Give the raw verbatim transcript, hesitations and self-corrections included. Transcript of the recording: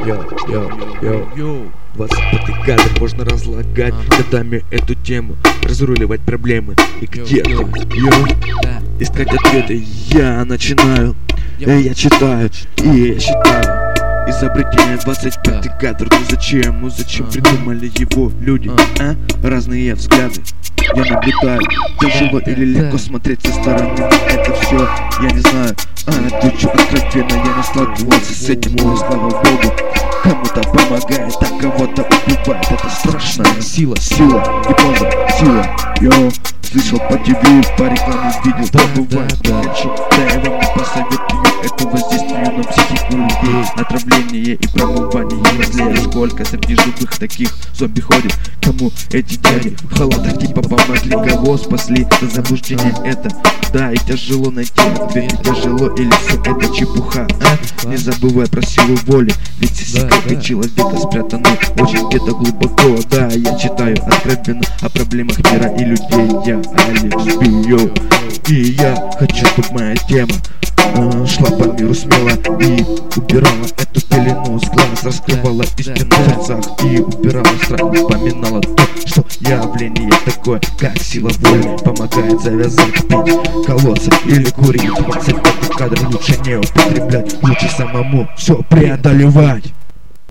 Йо, йо, йо, йо. двадцать пятый кадр можно разлагать годами эту тему, разруливать проблемы. И где-то, йо, искать ответы я начинаю. И я читаю, и я считаю. Изобретение двадцать пятый кадр. Ну зачем, ну зачем придумали его люди, а? Разные взгляды я наблюдаю. Тяжело или легко смотреть со стороны на это все, я не знаю. А, отвечу откровенно, я не сталкивался с этим, но слава богу. Кому-то помогает, а кого-то убивает. Это страшная сила, сила, гипноза, сила. Йо, слышал по ТВ, по рекламе видел, да, бывает, да, да. Хочу, да я вам не посоветую это воздействие на психику людей. Отравление и промывание мозлей. Сколько среди живых таких зомби ходит? Кому эти дяди в халатах типа помогли? Кого спасли? За заблуждение это, да, и тяжело найти ответ. Тяжело или все это чепуха, а? Не забывай про силу воли, ведь все секреты человека спрятаны очень где-то глубоко. Да, я читаю откровенно о проблемах мира и людей. Я Алекс Био, и я хочу, чтобы моя тема э, шла по миру смело и убирала эту пелену с глаз, раскрывала истину в сердцах и убирала страх, вспоминала то, что явление такое, как сила воли, помогает завязать пить, колоться или курить. двадцать пятый кадр лучше не употреблять, лучше самому все преодолевать.